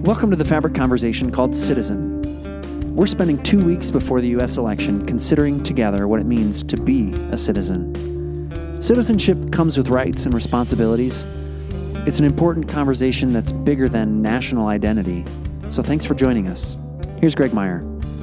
Welcome to the Fabric Conversation called Citizen. We're spending 2 weeks before the U.S. election considering together what it means to be a citizen. Citizenship comes with rights and responsibilities. It's an important conversation that's bigger than national identity. So thanks for joining us. Here's Greg Meyer.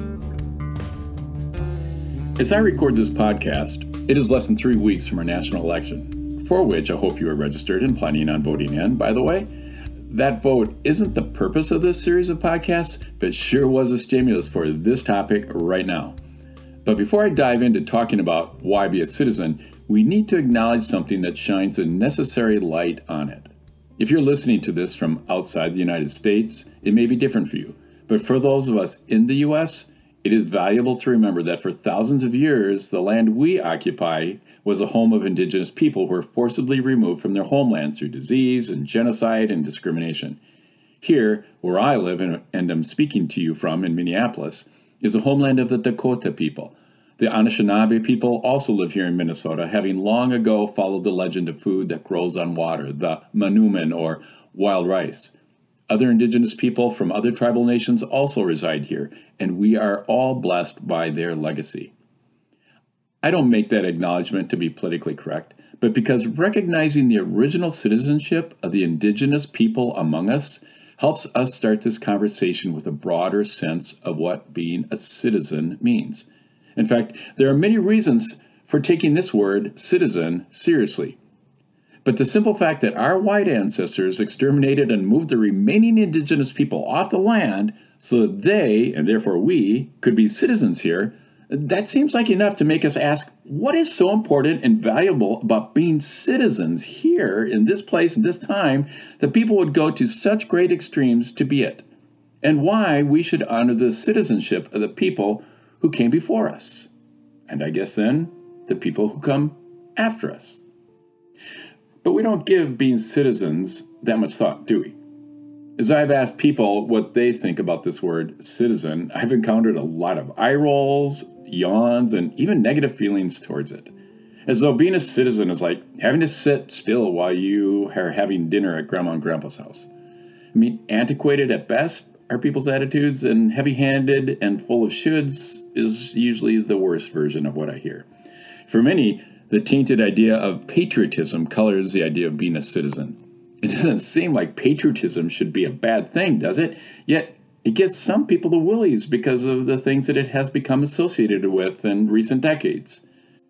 As I record this podcast, it is less than 3 weeks from our national election, for which I hope you are registered and planning on voting in, by the way. That vote isn't the purpose of this series of podcasts, but sure was a stimulus for this topic right now. But before I dive into talking about why be a citizen, we need to acknowledge something that shines a necessary light on it. If you're listening to this from outside the United States, it may be different for you. But for those of us in the U.S., it is valuable to remember that for thousands of years, the land we occupy was the home of indigenous people who were forcibly removed from their homeland through disease and genocide and discrimination. Here, where I live and am speaking to you from in Minneapolis, is the homeland of the Dakota people. The Anishinaabe people also live here in Minnesota, having long ago followed the legend of food that grows on water, the manoomin or wild rice. Other indigenous people from other tribal nations also reside here, and we are all blessed by their legacy. I don't make that acknowledgement to be politically correct, but because recognizing the original citizenship of the indigenous people among us helps us start this conversation with a broader sense of what being a citizen means. In fact, there are many reasons for taking this word, citizen, seriously. But the simple fact that our white ancestors exterminated and moved the remaining indigenous people off the land so that they, and therefore we, could be citizens here, that seems like enough to make us ask, what is so important and valuable about being citizens here in this place and this time that people would go to such great extremes to be it? And why we should honor the citizenship of the people who came before us. And I guess then, the people who come after us. But we don't give being citizens that much thought, do we? As I've asked people what they think about this word citizen, I've encountered a lot of eye rolls, yawns, and even negative feelings towards it. As though being a citizen is like having to sit still while you are having dinner at Grandma and Grandpa's house. I mean, antiquated at best are people's attitudes, and heavy-handed and full of shoulds is usually the worst version of what I hear. For many, the tainted idea of patriotism colors the idea of being a citizen. It doesn't seem like patriotism should be a bad thing, does it? Yet, it gives some people the willies because of the things that it has become associated with in recent decades.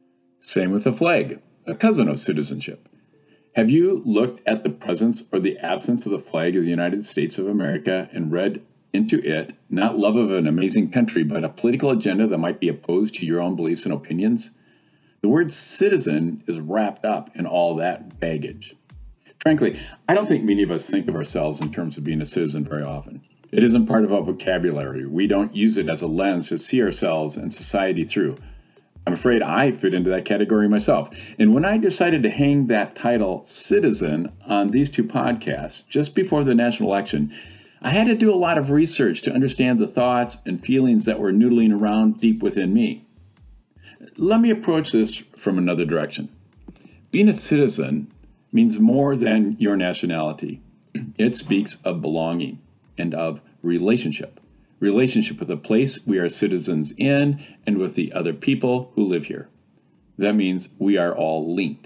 Same with the flag, a cousin of citizenship. Have you looked at the presence or the absence of the flag of the United States of America and read into it not love of an amazing country, but a political agenda that might be opposed to your own beliefs and opinions? The word citizen is wrapped up in all that baggage. Frankly, I don't think many of us think of ourselves in terms of being a citizen very often. It isn't part of our vocabulary. We don't use it as a lens to see ourselves and society through. I'm afraid I fit into that category myself. And when I decided to hang that title, Citizen, on these two podcasts just before the national election, I had to do a lot of research to understand the thoughts and feelings that were noodling around deep within me. Let me approach this from another direction. Being a citizen means more than your nationality. It speaks of belonging and of relationship. Relationship with the place we are citizens in and with the other people who live here. That means we are all linked.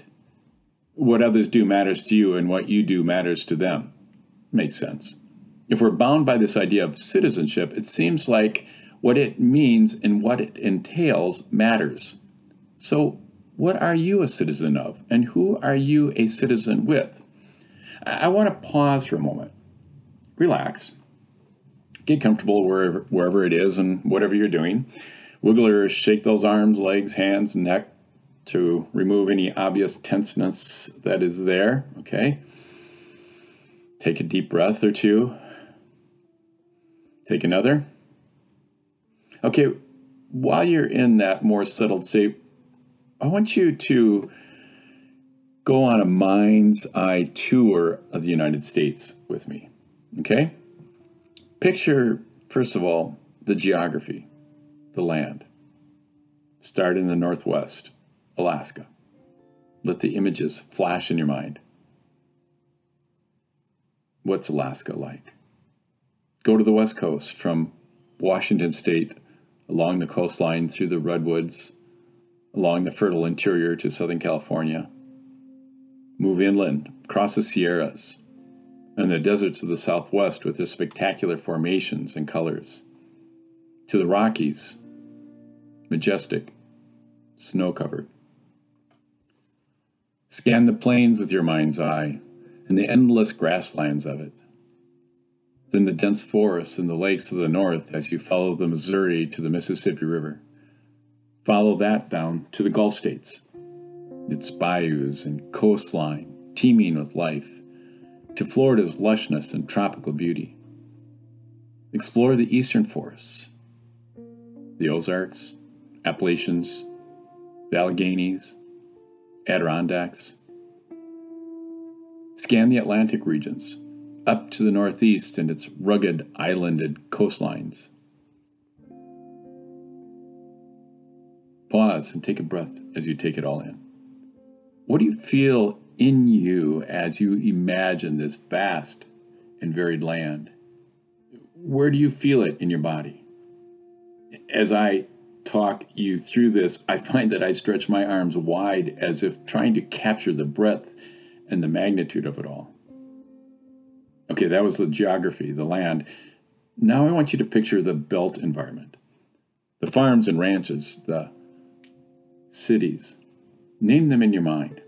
What others do matters to you, and what you do matters to them. Makes sense. If we're bound by this idea of citizenship, it seems like what it means and what it entails matters. So, what are you a citizen of, and who are you a citizen with? I want to pause for a moment. Relax. Get comfortable wherever it is and whatever you're doing. Wiggle or shake those arms, legs, hands, neck to remove any obvious tenseness that is there, okay? Take a deep breath or two. Take another. Okay, while you're in that more settled state, I want you to go on a mind's eye tour of the United States with me, okay? Picture, first of all, the geography, the land. Start in the Northwest, Alaska. Let the images flash in your mind. What's Alaska like? Go to the West Coast from Washington State, along the coastline through the redwoods, along the fertile interior to Southern California. Move inland, across the Sierras, and the deserts of the Southwest with their spectacular formations and colors. To the Rockies, majestic, snow-covered. Scan the plains with your mind's eye and the endless grasslands of it. Then the dense forests and the lakes of the north as you follow the Missouri to the Mississippi River. Follow that down to the Gulf states, its bayous and coastline teeming with life, to Florida's lushness and tropical beauty. Explore the eastern forests, the Ozarks, Appalachians, the Alleghenies, Adirondacks. Scan the Atlantic regions, up to the northeast and its rugged, islanded coastlines. Pause and take a breath as you take it all in. What do you feel in you as you imagine this vast and varied land? Where do you feel it in your body? As I talk you through this, I find that I stretch my arms wide as if trying to capture the breadth and the magnitude of it all. Okay, that was the geography, the land. Now I want you to picture the built environment. The farms and ranches, the cities. Name them in your mind.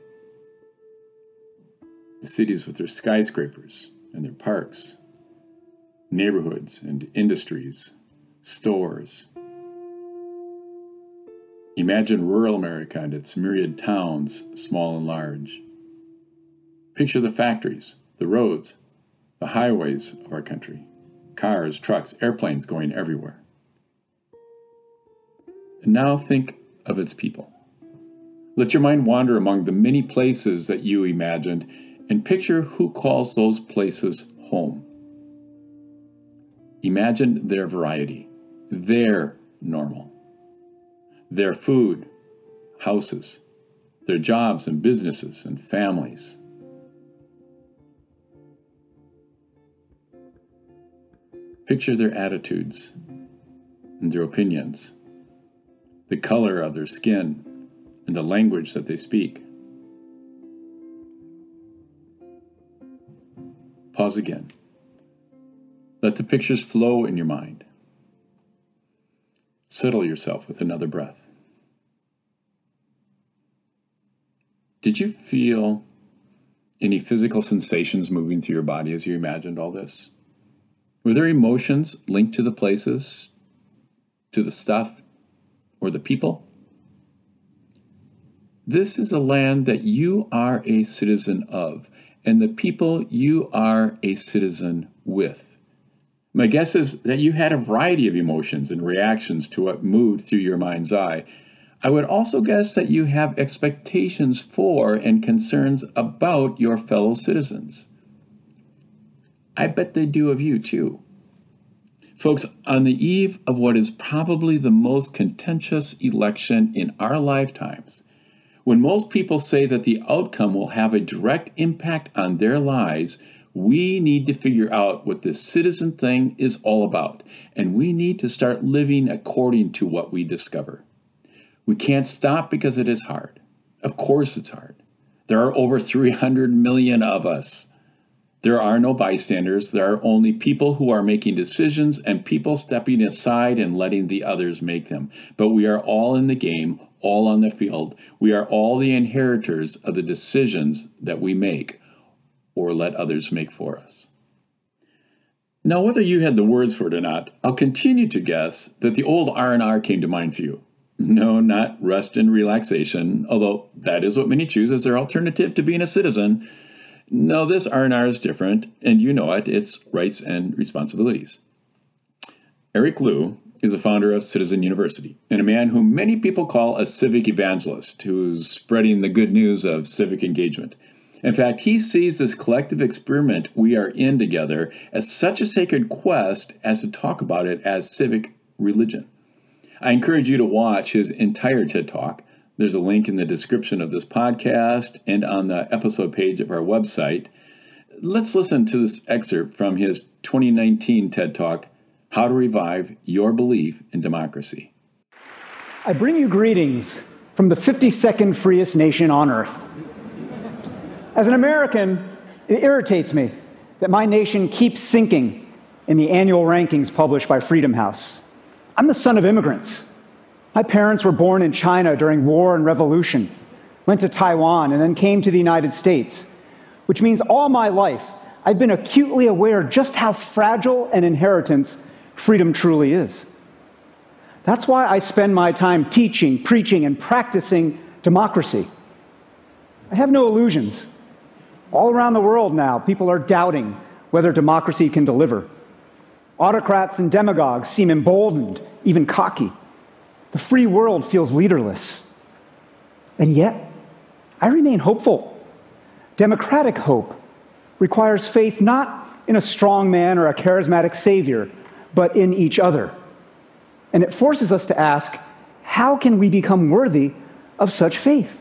The cities with their skyscrapers and their parks, neighborhoods and industries, stores. Imagine rural America and its myriad towns, small and large. Picture the factories, the roads, the highways of our country, cars, trucks, airplanes going everywhere. And now think of its people. Let your mind wander among the many places that you imagined and picture who calls those places home. Imagine their variety, their normal, their food, houses, their jobs and businesses and families. Picture their attitudes and their opinions, the color of their skin, and the language that they speak. Pause again. Let the pictures flow in your mind. Settle yourself with another breath. Did you feel any physical sensations moving through your body as you imagined all this? Were there emotions linked to the places, to the stuff, or the people? This is a land that you are a citizen of, and the people you are a citizen with. My guess is that you had a variety of emotions and reactions to what moved through your mind's eye. I would also guess that you have expectations for and concerns about your fellow citizens. I bet they do of you too. Folks, on the eve of what is probably the most contentious election in our lifetimes, when most people say that the outcome will have a direct impact on their lives, we need to figure out what this citizen thing is all about, and we need to start living according to what we discover. We can't stop because it is hard. Of course it's hard. There are over 300 million of us. There are no bystanders. There are only people who are making decisions and people stepping aside and letting the others make them. But we are all in the game, all on the field. We are all the inheritors of the decisions that we make or let others make for us. Now, whether you had the words for it or not, I'll continue to guess that the old R&R came to mind for you. No, not rest and relaxation, although that is what many choose as their alternative to being a citizen. No, this R&R is different, and you know it. It's rights and responsibilities. Eric Liu is the founder of Citizen University, and a man whom many people call a civic evangelist, who's spreading the good news of civic engagement. In fact, he sees this collective experiment we are in together as such a sacred quest as to talk about it as civic religion. I encourage you to watch his entire TED Talk. There's a link in the description of this podcast and on the episode page of our website. Let's listen to this excerpt from his 2019 TED Talk, How to Revive Your Belief in Democracy. I bring you greetings from the 52nd freest nation on earth. As an American, it irritates me that my nation keeps sinking in the annual rankings published by Freedom House. I'm the son of immigrants. My parents were born in China during war and revolution, went to Taiwan, and then came to the United States, which means all my life I've been acutely aware just how fragile an inheritance freedom truly is. That's why I spend my time teaching, preaching, and practicing democracy. I have no illusions. All around the world now, people are doubting whether democracy can deliver. Autocrats and demagogues seem emboldened, even cocky. The free world feels leaderless. And yet, I remain hopeful. Democratic hope requires faith not in a strong man or a charismatic savior, but in each other. And it forces us to ask, how can we become worthy of such faith?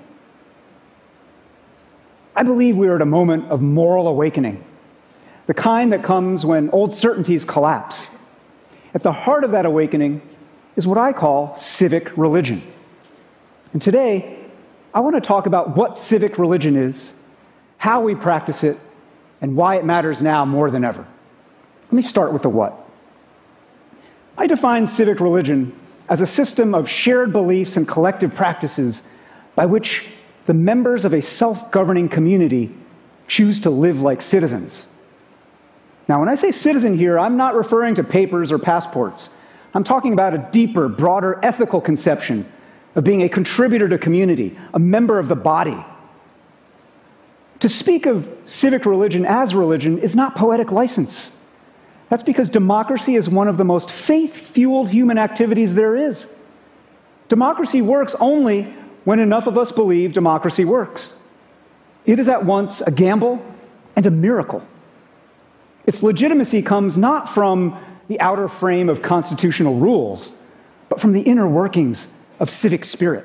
I believe we are at a moment of moral awakening, the kind that comes when old certainties collapse. At the heart of that awakening is what I call civic religion. And today, I want to talk about what civic religion is, how we practice it, and why it matters now more than ever. Let me start with the what. I define civic religion as a system of shared beliefs and collective practices by which the members of a self-governing community choose to live like citizens. Now, when I say citizen here, I'm not referring to papers or passports. I'm talking about a deeper, broader ethical conception of being a contributor to community, a member of the body. To speak of civic religion as religion is not poetic license. That's because democracy is one of the most faith-fueled human activities there is. Democracy works only when enough of us believe democracy works. It is at once a gamble and a miracle. Its legitimacy comes not from the outer frame of constitutional rules, but from the inner workings of civic spirit.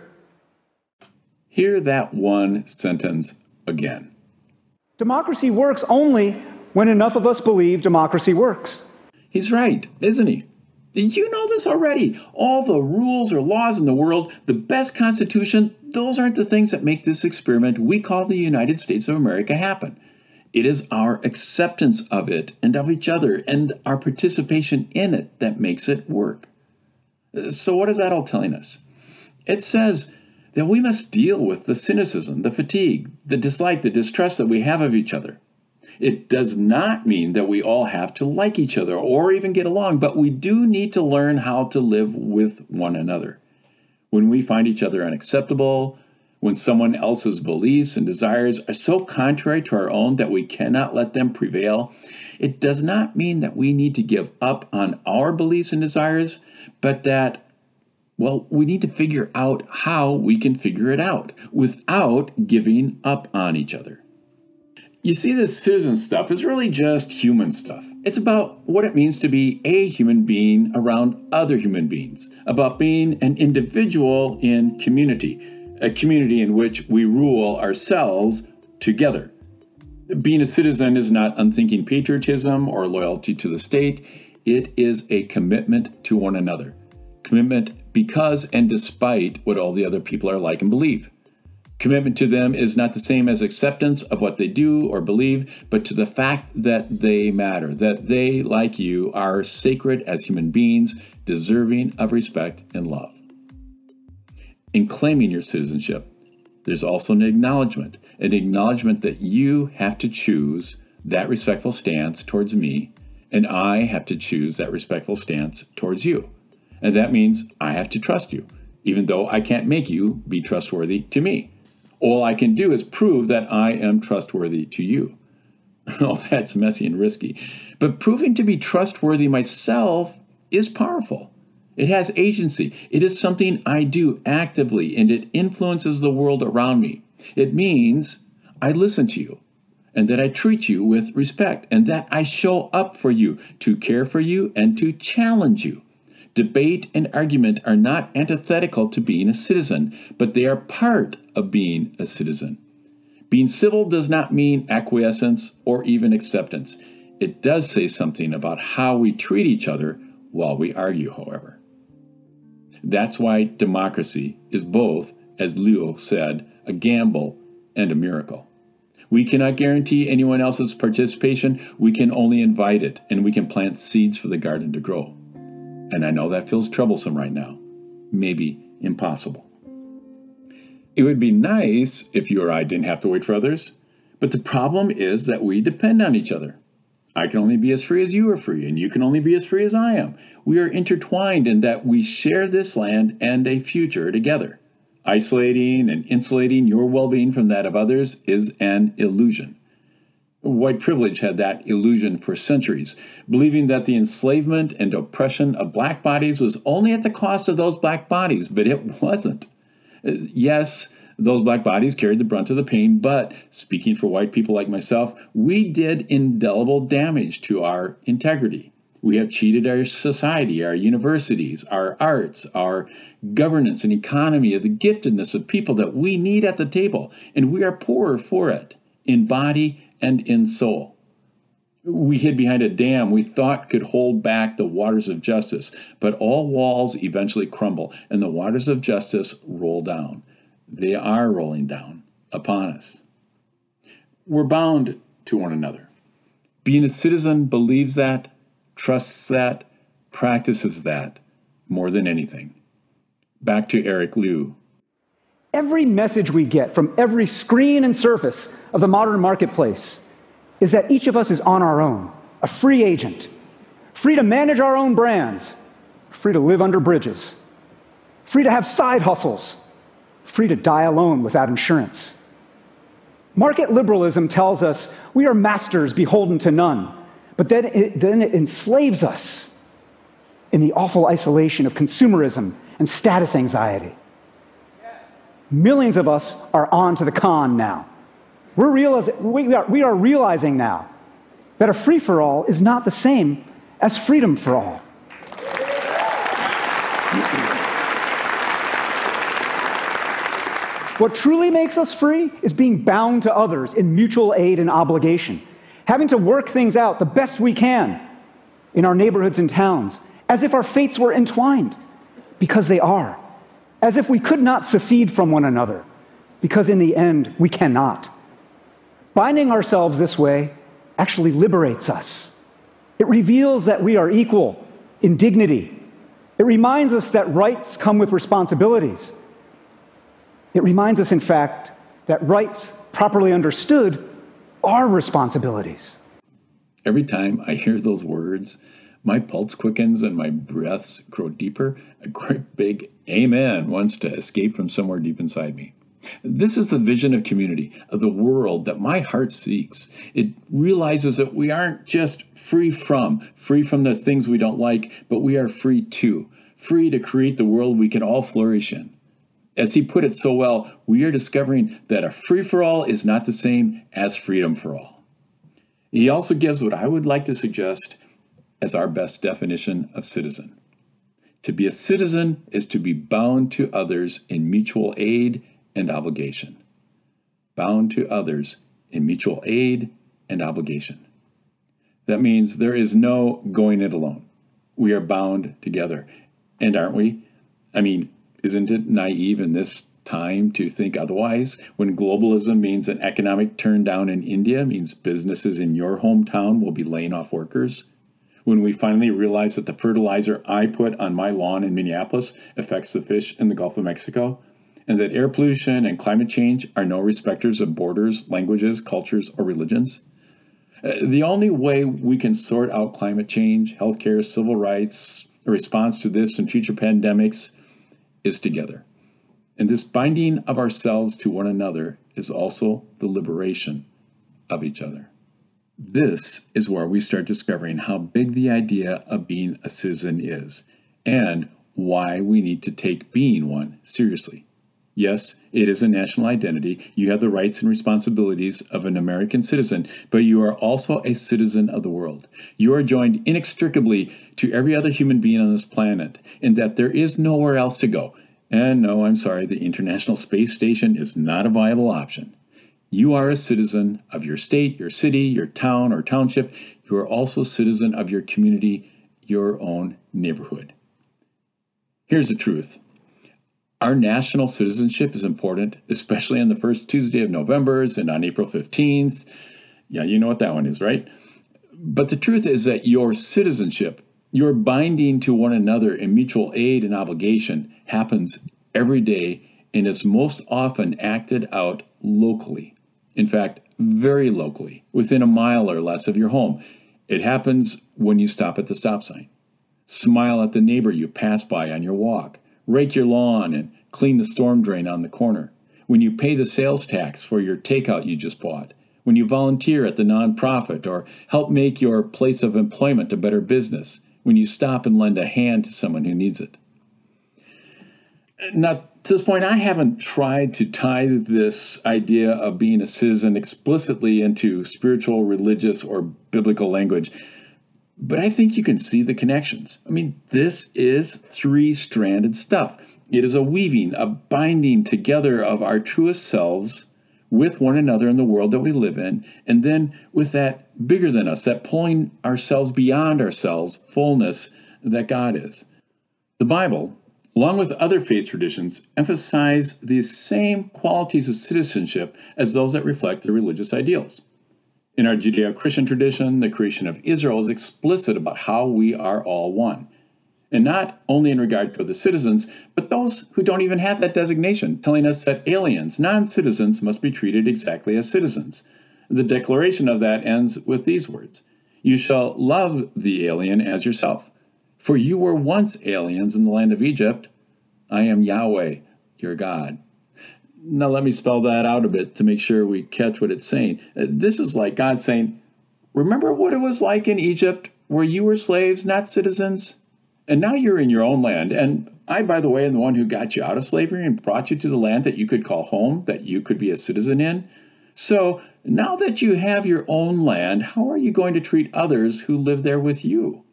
Hear that one sentence again. Democracy works only when enough of us believe democracy works. He's right, isn't he? You know this already. All the rules or laws in the world, the best constitution, those aren't the things that make this experiment we call the United States of America happen. It is our acceptance of it and of each other and our participation in it that makes it work. So what is that all telling us? It says that we must deal with the cynicism, the fatigue, the dislike, the distrust that we have of each other. It does not mean that we all have to like each other or even get along, but we do need to learn how to live with one another. When we find each other unacceptable, when someone else's beliefs and desires are so contrary to our own that we cannot let them prevail, it does not mean that we need to give up on our beliefs and desires, but that we need to figure out how we can figure it out without giving up on each other. You see, this citizen stuff is really just human stuff. It's about what it means to be a human being around other human beings, about being an individual in community, a community in which we rule ourselves together. Being a citizen is not unthinking patriotism or loyalty to the state. It is a commitment to one another. Commitment because and despite what all the other people are like and believe. Commitment to them is not the same as acceptance of what they do or believe, but to the fact that they matter, that they, like you, are sacred as human beings, deserving of respect and love. In claiming your citizenship, there's also an acknowledgement that you have to choose that respectful stance towards me, and I have to choose that respectful stance towards you. And that means I have to trust you, even though I can't make you be trustworthy to me. All I can do is prove that I am trustworthy to you. Oh, that's messy and risky. But proving to be trustworthy myself is powerful. It has agency. It is something I do actively, and it influences the world around me. It means I listen to you, and that I treat you with respect, and that I show up for you, to care for you, and to challenge you. Debate and argument are not antithetical to being a citizen, but they are part of being a citizen. Being civil does not mean acquiescence or even acceptance. It does say something about how we treat each other while we argue, however. That's why democracy is both, as Leo said, a gamble and a miracle. We cannot guarantee anyone else's participation. We can only invite it, and we can plant seeds for the garden to grow. And I know that feels troublesome right now, maybe impossible. It would be nice if you or I didn't have to wait for others, but the problem is that we depend on each other. I can only be as free as you are free, and you can only be as free as I am. We are intertwined in that we share this land and a future together. Isolating and insulating your well-being from that of others is an illusion. White privilege had that illusion for centuries, believing that the enslavement and oppression of black bodies was only at the cost of those black bodies, but it wasn't. Yes, those black bodies carried the brunt of the pain, but speaking for white people like myself, we did indelible damage to our integrity. We have cheated our society, our universities, our arts, our governance and economy of the giftedness of people that we need at the table, and we are poorer for it, in body and in soul. We hid behind a dam we thought could hold back the waters of justice, but all walls eventually crumble, and the waters of justice roll down. They are rolling down upon us. We're bound to one another. Being a citizen believes that, trusts that, practices that more than anything. Back to Eric Liu. Every message we get from every screen and surface of the modern marketplace is that each of us is on our own, a free agent, free to manage our own brands, free to live under bridges, free to have side hustles, free to die alone without insurance. Market liberalism tells us we are masters beholden to none, but then it enslaves us in the awful isolation of consumerism and status anxiety. Millions of us are on to the con now. We are realizing now that a free-for-all is not the same as freedom for all. What truly makes us free is being bound to others in mutual aid and obligation, having to work things out the best we can in our neighborhoods and towns, as if our fates were entwined, because they are, as if we could not secede from one another, because in the end we cannot. Binding ourselves this way actually liberates us. It reveals that we are equal in dignity. It reminds us that rights come with responsibilities. It reminds us, in fact, that rights, properly understood, are responsibilities. Every time I hear those words, my pulse quickens and my breaths grow deeper. A great big amen wants to escape from somewhere deep inside me. This is the vision of community, of the world that my heart seeks. It realizes that we aren't just free from the things we don't like, but we are free to create the world we can all flourish in. As he put it so well, we are discovering that a free-for-all is not the same as freedom for all. He also gives what I would like to suggest as our best definition of citizen. To be a citizen is to be bound to others in mutual aid and obligation. Bound to others in mutual aid and obligation. That means there is no going it alone. We are bound together. And aren't we? I mean, isn't it naive in this time to think otherwise? When globalism means an economic turndown in India means businesses in your hometown will be laying off workers? When we finally realize that the fertilizer I put on my lawn in Minneapolis affects the fish in the Gulf of Mexico? And that air pollution and climate change are no respecters of borders, languages, cultures, or religions? The only way we can sort out climate change, healthcare, civil rights, a response to this and future pandemics is together. And this binding of ourselves to one another is also the liberation of each other. This is where we start discovering how big the idea of being a citizen is, and why we need to take being one seriously. Yes, it is a national identity. You have the rights and responsibilities of an American citizen, but you are also a citizen of the world. You are joined inextricably to every other human being on this planet, in that there is nowhere else to go. And no, I'm sorry, the International Space Station is not a viable option. You are a citizen of your state, your city, your town or township. You are also a citizen of your community, your own neighborhood. Here's the truth. Our national citizenship is important, especially on the first Tuesday of November and on April 15th. Yeah, you know what that one is, right? But the truth is that your citizenship, your binding to one another in mutual aid and obligation, happens every day and is most often acted out locally. In fact, very locally, within a mile or less of your home. It happens when you stop at the stop sign, smile at the neighbor you pass by on your walk, rake your lawn and clean the storm drain on the corner, when you pay the sales tax for your takeout you just bought, when you volunteer at the nonprofit or help make your place of employment a better business, when you stop and lend a hand to someone who needs it. Now, to this point, I haven't tried to tie this idea of being a citizen explicitly into spiritual, religious, or biblical language, but I think you can see the connections. I mean, this is three-stranded stuff. It is a weaving, a binding together of our truest selves with one another in the world that we live in, and then with that bigger than us, that pulling ourselves beyond ourselves fullness that God is. The Bible, along with other faith traditions, emphasize these same qualities of citizenship as those that reflect the religious ideals. In our Judeo-Christian tradition, the creation of Israel is explicit about how we are all one. And not only in regard to the citizens, but those who don't even have that designation, telling us that aliens, non-citizens, must be treated exactly as citizens. The declaration of that ends with these words, "You shall love the alien as yourself. For you were once aliens in the land of Egypt. I am Yahweh, your God." Now let me spell that out a bit to make sure we catch what it's saying. This is like God saying, remember what it was like in Egypt where you were slaves, not citizens? And now you're in your own land. And I, by the way, am the one who got you out of slavery and brought you to the land that you could call home, that you could be a citizen in. So now that you have your own land, how are you going to treat others who live there with you?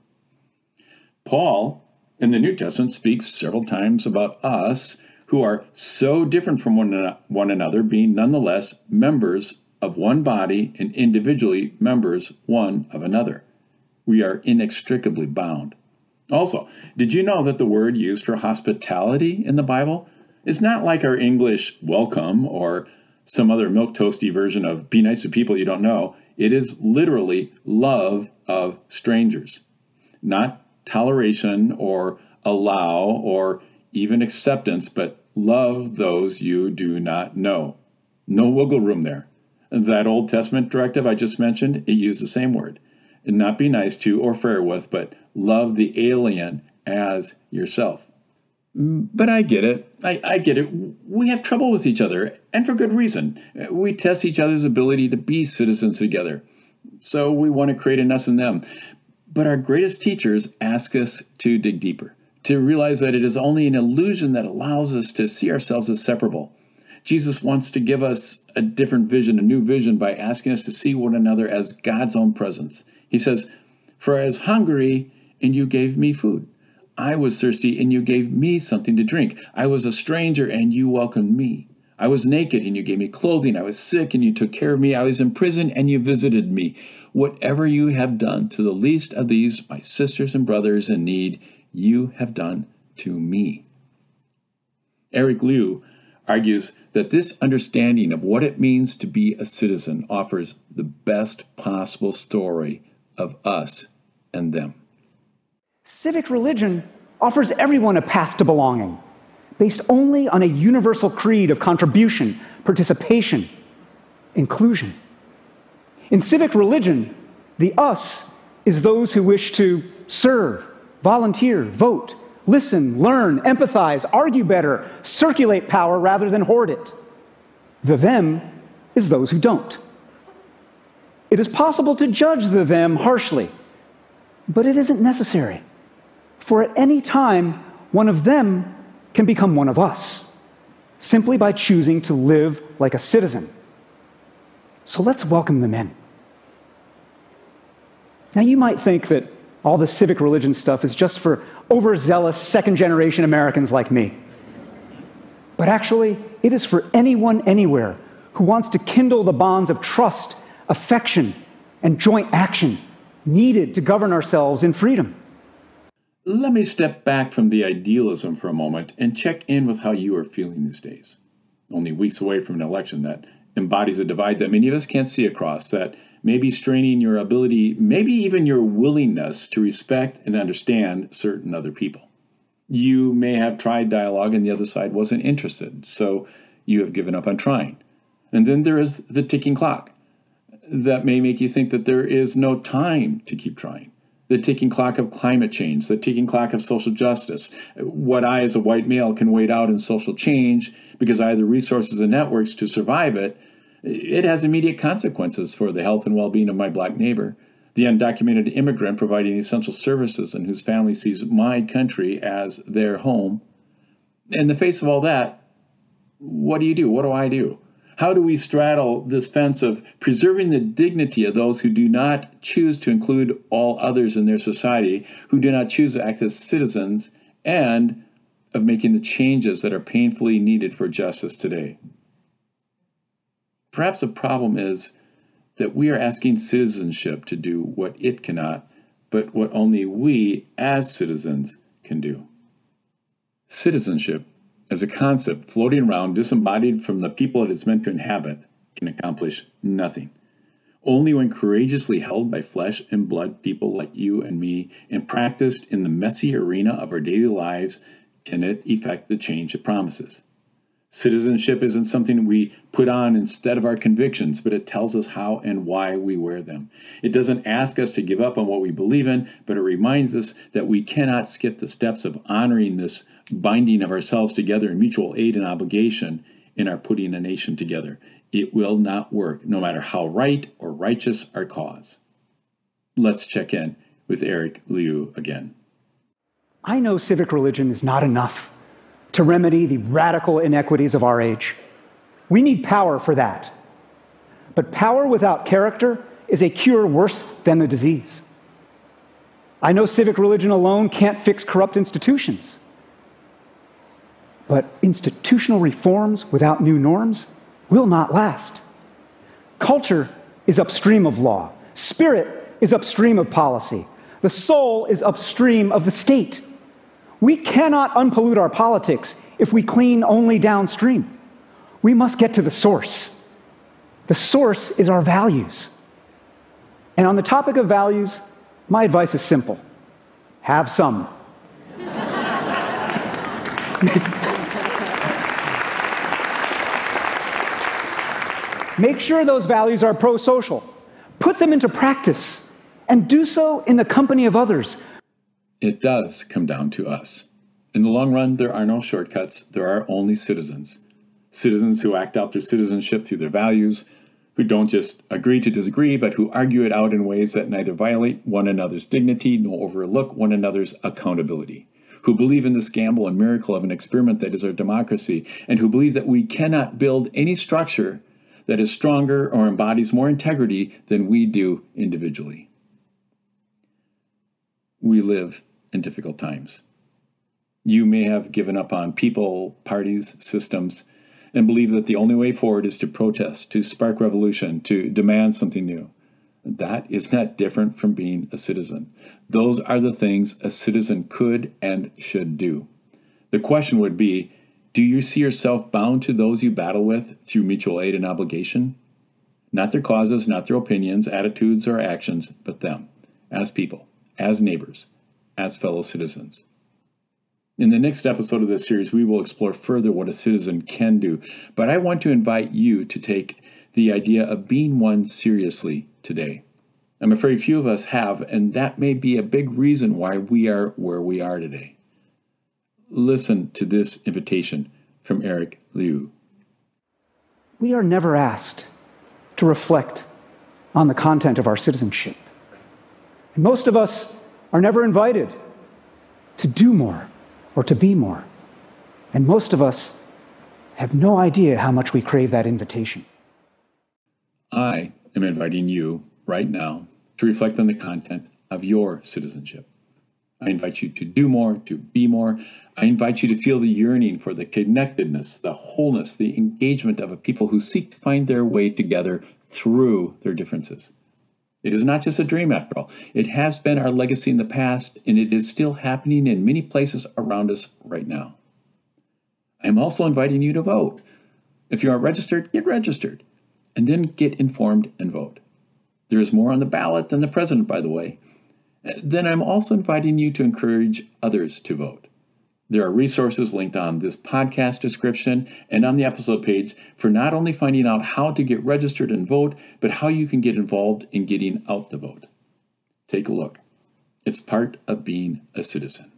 Paul, in the New Testament, speaks several times about us who are so different from one another, being nonetheless members of one body and individually members one of another. We are inextricably bound. Also, did you know that the word used for hospitality in the Bible is not like our English welcome or some other milquetoasty version of be nice to people you don't know? It is literally love of strangers, not toleration or allow or even acceptance, but love those you do not know. No wiggle room there. That Old Testament directive I just mentioned, it used the same word. And not be nice to or fair with, but love the alien as yourself. But I get it. I get it. We have trouble with each other, and for good reason. We test each other's ability to be citizens together. So we want to create an us and them. But our greatest teachers ask us to dig deeper, to realize that it is only an illusion that allows us to see ourselves as separable. Jesus wants to give us a different vision, a new vision, by asking us to see one another as God's own presence. He says, "For I was hungry, and you gave me food. I was thirsty, and you gave me something to drink. I was a stranger, and you welcomed me. I was naked, and you gave me clothing. I was sick, and you took care of me. I was in prison, and you visited me. Whatever you have done to the least of these, my sisters and brothers in need, you have done to me." Eric Liu argues that this understanding of what it means to be a citizen offers the best possible story of us and them. Civic religion offers everyone a path to belonging, based only on a universal creed of contribution, participation, inclusion. In civic religion, the us is those who wish to serve, volunteer, vote, listen, learn, empathize, argue better, circulate power rather than hoard it. The them is those who don't. It is possible to judge the them harshly, but it isn't necessary. For at any time, one of them can become one of us, simply by choosing to live like a citizen. So let's welcome them in. Now, you might think that all the civic religion stuff is just for overzealous second-generation Americans like me. But actually, it is for anyone, anywhere, who wants to kindle the bonds of trust, affection, and joint action needed to govern ourselves in freedom. Let me step back from the idealism for a moment and check in with how you are feeling these days. Only weeks away from an election that embodies a divide that many of us can't see across, that may be straining your ability, maybe even your willingness to respect and understand certain other people. You may have tried dialogue and the other side wasn't interested, so you have given up on trying. And then there is the ticking clock that may make you think that there is no time to keep trying. The ticking clock of climate change, the ticking clock of social justice. What I, as a white male, can wait out in social change because I have the resources and networks to survive it, it has immediate consequences for the health and well-being of my black neighbor, the undocumented immigrant providing essential services and whose family sees my country as their home. In the face of all that, what do you do? What do I do? How do we straddle this fence of preserving the dignity of those who do not choose to include all others in their society, who do not choose to act as citizens, and of making the changes that are painfully needed for justice today? Perhaps the problem is that we are asking citizenship to do what it cannot, but what only we as citizens can do. Citizenship, as a concept floating around disembodied from the people it is meant to inhabit, can accomplish nothing. Only when courageously held by flesh and blood people like you and me and practiced in the messy arena of our daily lives can it effect the change it promises. Citizenship isn't something we put on instead of our convictions, but it tells us how and why we wear them. It doesn't ask us to give up on what we believe in, but it reminds us that we cannot skip the steps of honoring this binding of ourselves together in mutual aid and obligation in our putting a nation together. It will not work, no matter how right or righteous our cause. Let's check in with Eric Liu again. I know civic religion is not enough to remedy the radical inequities of our age. We need power for that. But power without character is a cure worse than the disease. I know civic religion alone can't fix corrupt institutions. But institutional reforms without new norms will not last. Culture is upstream of law. Spirit is upstream of policy. The soul is upstream of the state. We cannot unpollute our politics if we clean only downstream. We must get to the source. The source is our values. And on the topic of values, my advice is simple. Have some. Make sure those values are pro-social. Put them into practice, and do so in the company of others. It does come down to us. In the long run, there are no shortcuts. There are only citizens. Citizens who act out their citizenship through their values, who don't just agree to disagree, but who argue it out in ways that neither violate one another's dignity nor overlook one another's accountability, who believe in this gamble and miracle of an experiment that is our democracy, and who believe that we cannot build any structure that is stronger or embodies more integrity than we do individually. We live in difficult times. You may have given up on people, parties, systems, and believe that the only way forward is to protest, to spark revolution, to demand something new. That is not different from being a citizen. Those are the things a citizen could and should do. The question would be, do you see yourself bound to those you battle with through mutual aid and obligation? Not their causes, not their opinions, attitudes, or actions, but them, as people, as neighbors, as fellow citizens. In the next episode of this series, we will explore further what a citizen can do, but I want to invite you to take the idea of being one seriously today. I'm afraid few of us have, and that may be a big reason why we are where we are today. Listen to this invitation from Eric Liu. We are never asked to reflect on the content of our citizenship. And most of us are never invited to do more or to be more. And most of us have no idea how much we crave that invitation. I am inviting you right now to reflect on the content of your citizenship. I invite you to do more, to be more. I invite you to feel the yearning for the connectedness, the wholeness, the engagement of a people who seek to find their way together through their differences. It is not just a dream, after all. It has been our legacy in the past, and it is still happening in many places around us right now. I am also inviting you to vote. If you aren't registered, get registered, and then get informed and vote. There is more on the ballot than the president, by the way. Then I'm also inviting you to encourage others to vote. There are resources linked on this podcast description and on the episode page for not only finding out how to get registered and vote, but how you can get involved in getting out the vote. Take a look. It's part of being a citizen.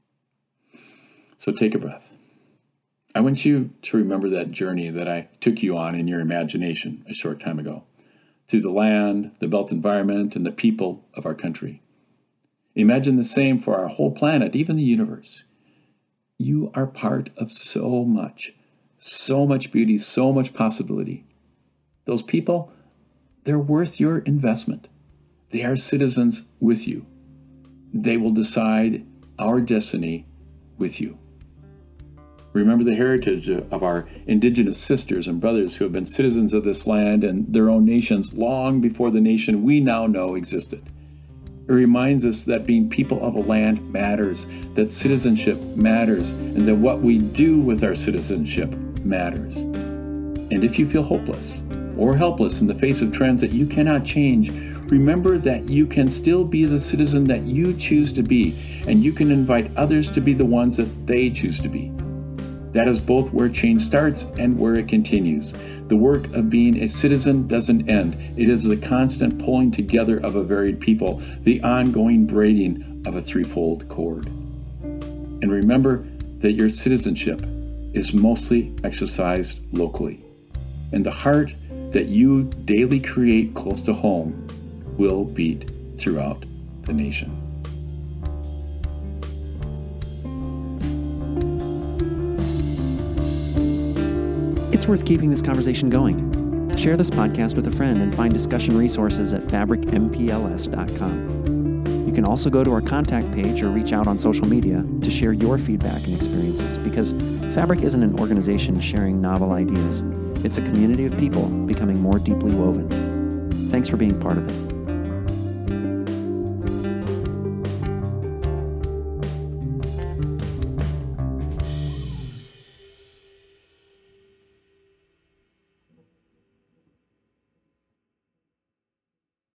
So take a breath. I want you to remember that journey that I took you on in your imagination a short time ago, through the land, the built environment, and the people of our country. Imagine the same for our whole planet, even the universe. You are part of so much beauty, so much possibility. Those people, they're worth your investment. They are citizens with you. They will decide our destiny with you. Remember the heritage of our indigenous sisters and brothers who have been citizens of this land and their own nations long before the nation we now know existed. It reminds us that being people of a land matters, that citizenship matters, and that what we do with our citizenship matters. And if you feel hopeless or helpless in the face of trends that you cannot change, remember that you can still be the citizen that you choose to be, and you can invite others to be the ones that they choose to be. That is both where change starts and where it continues. The work of being a citizen doesn't end. It is the constant pulling together of a varied people, the ongoing braiding of a threefold cord. And remember that your citizenship is mostly exercised locally. And the heart that you daily create close to home will beat throughout the nation. It's worth keeping this conversation going. Share this podcast with a friend and find discussion resources at fabricmpls.com. You can also go to our contact page or reach out on social media to share your feedback and experiences, because Fabric isn't an organization sharing novel ideas. It's a community of people becoming more deeply woven. Thanks for being part of it.